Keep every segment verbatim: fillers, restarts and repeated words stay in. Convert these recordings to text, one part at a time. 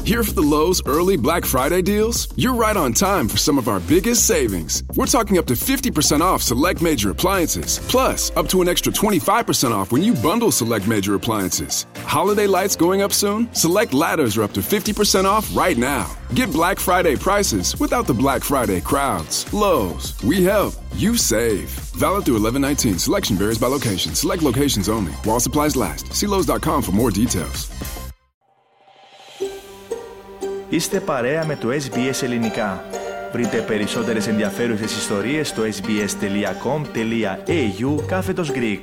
Here for the Lowe's early Black Friday deals? You're right on time for some of our biggest savings. We're talking up to fifty percent off select major appliances, plus up to an extra twenty-five percent off when you bundle select major appliances. Holiday lights going up soon? Select ladders are up to fifty percent off right now. Get Black Friday prices without the Black Friday crowds. Lowe's, we help, you save. Valid through eleven nineteen. Selection varies by location. Select locations only. While supplies last. See Lowe's dot com for more details. Είστε παρέα με το ες μπι ες Ελληνικά. Βρείτε περισσότερες ενδιαφέρουσες ιστορίες στο sbs.com.au κάθετος Greek.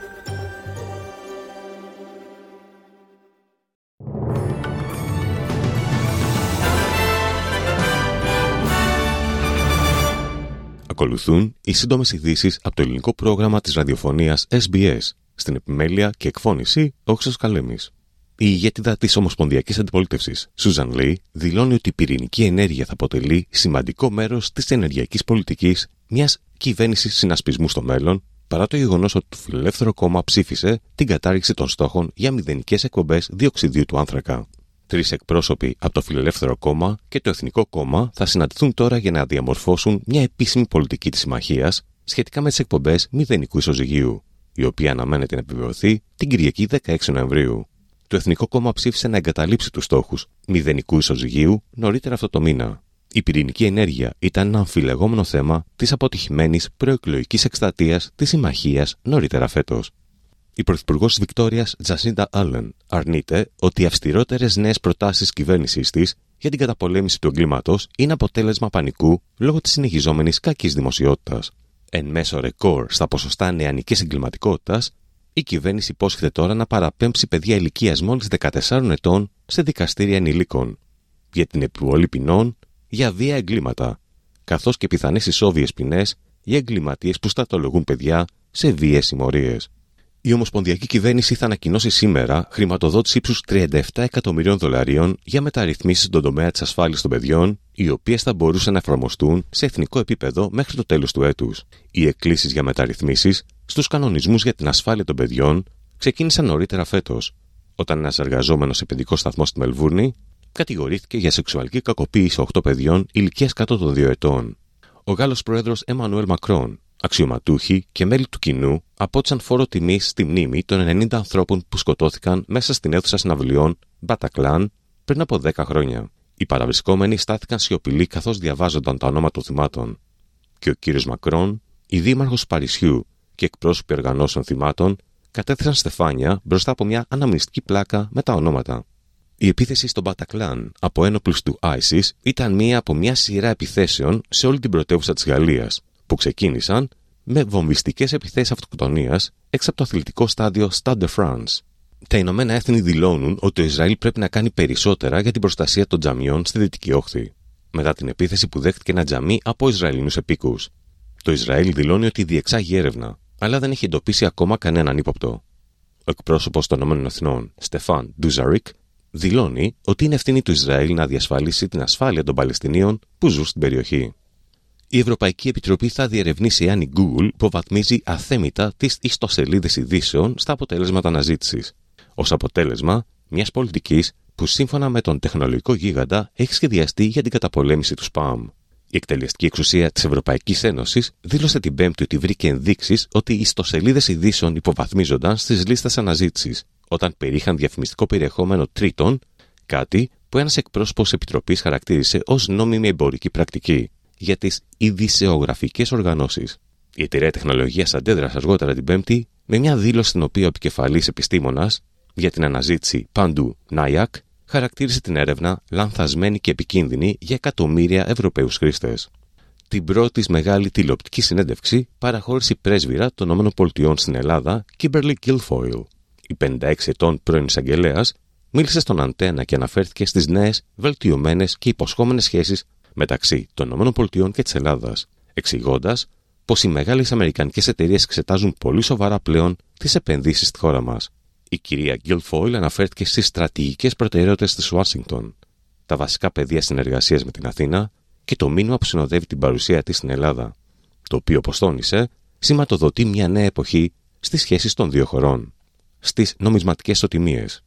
Ακολουθούν οι σύντομες ειδήσεις από το ελληνικό πρόγραμμα της ραδιοφωνίας ες μπι ες. Στην επιμέλεια και εκφώνηση ο Χρήστος Καλέμης. Η ηγέτιδα της Ομοσπονδιακής Αντιπολίτευσης, Σούζαν Λί, δηλώνει ότι η πυρηνική ενέργεια θα αποτελεί σημαντικό μέρος της ενεργειακής πολιτικής μιας κυβέρνησης συνασπισμού στο μέλλον, παρά το γεγονός ότι το Φιλελεύθερο Κόμμα ψήφισε την κατάργηση των στόχων για μηδενικές εκπομπές διοξιδίου του άνθρακα. Τρεις εκπρόσωποι από το Φιλελεύθερο Κόμμα και το Εθνικό Κόμμα θα συναντηθούν τώρα για να διαμορφώσουν μια επίσημη πολιτική της συμμαχίας σχετικά με τις εκπομπές μηδενικού ισοζυγίου, η οποία αναμένεται να επιβεβαιωθεί την Κυριακή δεκαέξι Νοεμβρίου. Το Εθνικό Κόμμα ψήφισε να εγκαταλείψει τους στόχους μηδενικού ισοζυγίου νωρίτερα αυτό το μήνα. Η πυρηνική ενέργεια ήταν ένα αμφιλεγόμενο θέμα της αποτυχημένης προεκλογικής εκστρατείας της συμμαχίας νωρίτερα φέτος. Η Πρωθυπουργός της Βικτόριας, Τζασίντα Άλεν, αρνείται ότι οι αυστηρότερες νέες προτάσεις της κυβέρνησής της για την καταπολέμηση του εγκλήματος είναι αποτέλεσμα πανικού λόγω της συνεχιζόμενης κακής δημοσιότητας. Εν μέσω ρεκόρ στα ποσοστά νεανικής εγκληματικότητας, η κυβέρνηση υπόσχεται τώρα να παραπέμψει παιδιά ηλικίας μόλις δεκατεσσάρων ετών σε δικαστήρια ενηλίκων για την επιβολή ποινών για βία εγκλήματα, καθώς και πιθανές ισόβιες ποινές για εγκληματίες που στρατολογούν παιδιά σε βίαιες συμμορίες. Η Ομοσπονδιακή Κυβέρνηση θα ανακοινώσει σήμερα χρηματοδότηση ύψους τριάντα επτά εκατομμυρίων δολαρίων για μεταρρυθμίσεις στον τομέα της ασφάλειας των παιδιών, οι οποίες θα μπορούσαν να εφαρμοστούν σε εθνικό επίπεδο μέχρι το τέλος του έτους. Οι εκκλήσεις για μεταρρυθμίσεις στους κανονισμούς για την ασφάλεια των παιδιών ξεκίνησαν νωρίτερα φέτος, όταν ένας εργαζόμενος σε παιδικό σταθμό στη Μελβούρνη κατηγορήθηκε για σεξουαλική κακοποίηση οκτώ παιδιών ηλικίας κάτω των δύο ετών. Ο Γάλλος πρόεδρος Εμμανουέλ Μακρόν, αξιωματούχοι και μέλη του κοινού απότισαν φόρο τιμής στη μνήμη των ενενήντα ανθρώπων που σκοτώθηκαν μέσα στην αίθουσα συναυλιών Bataclan πριν από δέκα χρόνια. Οι παραβρισκόμενοι στάθηκαν σιωπηλοί καθώς διαβάζονταν τα ονόματα των θυμάτων. Και ο κύριος Μακρόν, η δήμαρχος Παρισιού και εκπρόσωποι οργανώσεων θυμάτων κατέθεσαν στεφάνια μπροστά από μια αναμνηστική πλάκα με τα ονόματα. Η επίθεση στο Bataclan από ένοπλους του άισις ήταν μία από μια σειρά επιθέσεων σε όλη την πρωτεύουσα της Γαλλίας, που ξεκίνησαν με βομβιστικές επιθέσεις αυτοκτονίας έξω από το αθλητικό στάδιο Stade de France. Τα Ηνωμένα Έθνη δηλώνουν ότι το Ισραήλ πρέπει να κάνει περισσότερα για την προστασία των τζαμιών στη Δυτική Όχθη, μετά την επίθεση που δέχτηκε ένα τζαμί από Ισραηλινούς επίκους. Το Ισραήλ δηλώνει ότι διεξάγει έρευνα, αλλά δεν έχει εντοπίσει ακόμα κανέναν ύποπτο. Ο εκπρόσωπος των Ηνωμένων Εθνών, Στεφάν Ντουζαρίκ, δηλώνει ότι είναι ευθύνη του Ισραήλ να διασφαλίσει την ασφάλεια των Παλαιστινίων που ζουν στην περιοχή. Η Ευρωπαϊκή Επιτροπή θα διερευνήσει αν η Google υποβαθμίζει αθέμητα τις ιστοσελίδες ειδήσεων στα αποτελέσματα αναζήτησης, ως αποτέλεσμα μιας πολιτικής που σύμφωνα με τον τεχνολογικό γίγαντα έχει σχεδιαστεί για την καταπολέμηση του σπαμ. Η εκτελεστική εξουσία της Ευρωπαϊκής Ένωσης δήλωσε την Πέμπτη ότι βρήκε ενδείξεις ότι οι ιστοσελίδες ειδήσεων υποβαθμίζονταν στις λίστες αναζήτησης όταν περιείχαν διαφημιστικό περιεχόμενο τρίτων, κάτι που ένας εκπρόσωπος επιτροπής χαρακτήρισε ως νόμιμη εμπορική πρακτική για τις ειδησεογραφικές οργανώσεις. Η εταιρεία τεχνολογίας αντέδρασε αργότερα την Πέμπτη με μια δήλωση στην οποία ο επικεφαλής επιστήμονας για την αναζήτηση Παντού Νάιακ χαρακτήρισε την έρευνα λανθασμένη και επικίνδυνη για εκατομμύρια Ευρωπαίους χρήστες. Την πρώτη μεγάλη τηλεοπτική συνέντευξη παραχώρησε η πρέσβυρα των ΗΠΑ στην Ελλάδα, Kimberly Guilfoyle. Η πενήντα έξι ετών πρώην εισαγγελέας μίλησε στον Αντένα και αναφέρθηκε στις νέες, βελτιωμένες και υποσχόμενες σχέσεις μεταξύ των ΗΠΑ και της Ελλάδας, εξηγώντας πως οι μεγάλες αμερικανικές εταιρείες εξετάζουν πολύ σοβαρά πλέον τις επενδύσεις στη χώρα μας. Η κυρία Guilfoyle αναφέρθηκε στις στρατηγικές προτεραιότητες της Ουάσιγκτον, τα βασικά πεδία συνεργασίας με την Αθήνα και το μήνυμα που συνοδεύει την παρουσία της στην Ελλάδα, το οποίο, όπως τόνισε, σηματοδοτεί μια νέα εποχή στις σχέσεις των δύο χωρών. Στις νομισματικές ισοτιμίες.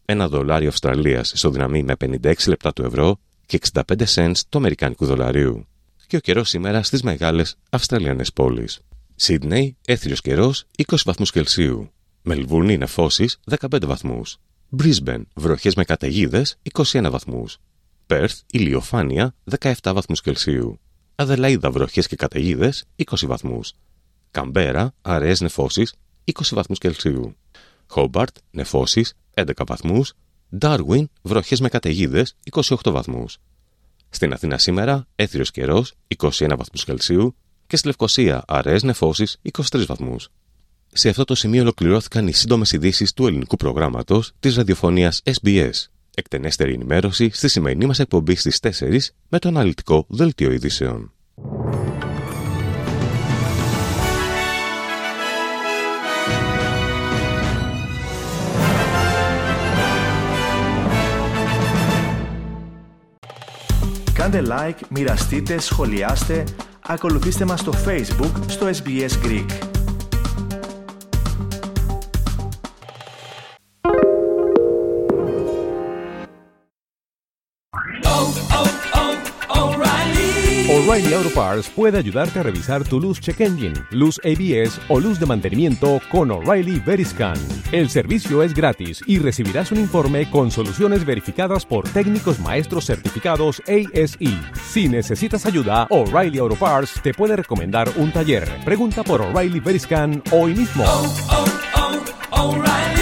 Ένα δολάριο Αυστραλίας ισοδυναμεί με πενήντα έξι λεπτά του ευρώ και εξήντα πέντε σεντς του αμερικάνικου δολαρίου. Και ο καιρός σήμερα στις μεγάλες Αυστραλιανές πόλεις. Σίδνεϊ, έθριος καιρός, είκοσι βαθμούς Κελσίου. Μελβούρνη, νεφώσεις, δεκαπέντε βαθμούς. Μπρίσμπεν, βροχές με καταιγίδες, είκοσι ένα βαθμούς. Πέρθ, ηλιοφάνεια, δεκαεπτά βαθμούς Κελσίου. Αδελαΐδα, βροχές και καταιγίδες, είκοσι βαθμούς. Καμπέρα, αραιές νεφώσεις, είκοσι βαθμούς Κελσίου. Χόμπαρτ, νεφώσεις, έντεκα βαθμούς. Ντάρουιν, βροχές με καταιγίδες, είκοσι οκτώ βαθμούς. Στην Αθήνα σήμερα, έθριος καιρός, είκοσι ένα βαθμούς Κελσίου. Και στη Λευκοσία, αραιές νεφώσεις, είκοσι τρεις βαθμούς. Σε αυτό το σημείο ολοκληρώθηκαν οι σύντομες ειδήσεις του ελληνικού προγράμματος της ραδιοφωνίας ες μπι ες. Εκτενέστερη ενημέρωση στη σημερινή μας εκπομπή στις τέσσερις με το αναλυτικό δελτίο ειδήσεων. Κάντε like, μοιραστείτε, σχολιάστε, ακολουθήστε μας στο Facebook στο ες μπι ες Greek. O'Reilly Auto Parts puede ayudarte a revisar tu luz check engine, luz A B S o luz de mantenimiento con O'Reilly Veriscan. El servicio es gratis y recibirás un informe con soluciones verificadas por técnicos maestros certificados A S E. Si necesitas ayuda, O'Reilly Auto Parts te puede recomendar un taller. Pregunta por O'Reilly Veriscan hoy mismo. Oh, oh, oh, O'Reilly.